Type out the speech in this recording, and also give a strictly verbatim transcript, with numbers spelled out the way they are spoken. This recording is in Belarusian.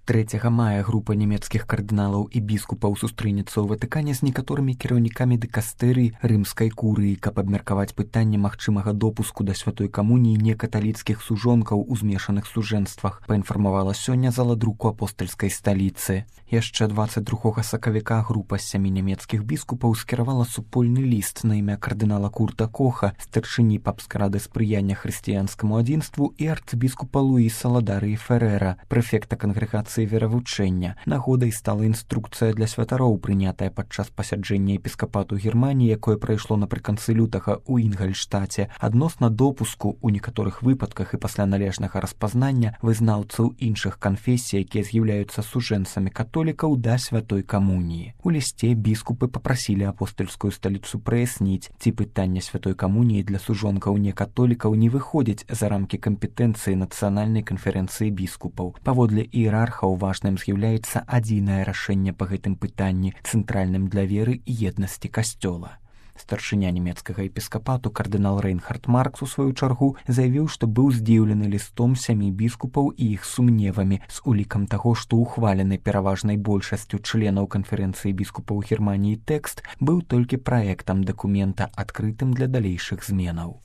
трэцяга мая група нямецкіх кардыналаў і біскупаў сустрэнецца ў Ватыкане з некаторымі кіраўнікамі дыкастэрый рымскай курыі, каб абмеркаваць пытанне магчымага допуску да святой камуніі некаталіцкіх сужонкаў у змешаных сужэнствах, паінфармавала сёння зала друку апостальскай сталіцы. Яшчэ дваццаць другога сакавіка група з сямі нямецкіх біскупаў скіравала супольны ліст на імя кардынала Курта Коха, старшыні папскай рады спрыяння хрысціянскаму адзінству і арцыбіскупа Луіса Ладарыі Ферэра, прэфекта кангрэгацыі веравучэння. Нагодай стала інструкцыя для святароў, прынятая падчас пасяджэння епіскапату Германіі, якое прайшло напрыканцы лютага ў Інгальштаце, адносна допуску у некаторых выпадках і пасля належнага распазнання вызнаўцаў іншых канфесій, якія з'яўляюцца сужэнцамі католікаў да святой камуніі. У лісце біскупы папрасілі апостальскую сталіцу праясніць, ці пытанне святой камуніі для сужонкаў некатолікаў не выходзіць за рамкі кампетэнцыі нацыянальнай канферэнцыі біскупаў. Паводле іерархаў важным з'яўляецца адзінае рашэнне па гэтым пытанні, цэнтральным для веры і еднасці касцёла. Старшыня нямецкага епіскапату кардынал Рейнхард Маркс у сваю чаргу заявіў, што быў здзіўлены лістом сямі біскупаў і іх сумневамі з улікам таго, што ухвалены пераважнай большасцю членаў канферэнцыі біскупаў Германіі тэкст быў толькі праектам дакумента, адкрытым для далейшых зменаў.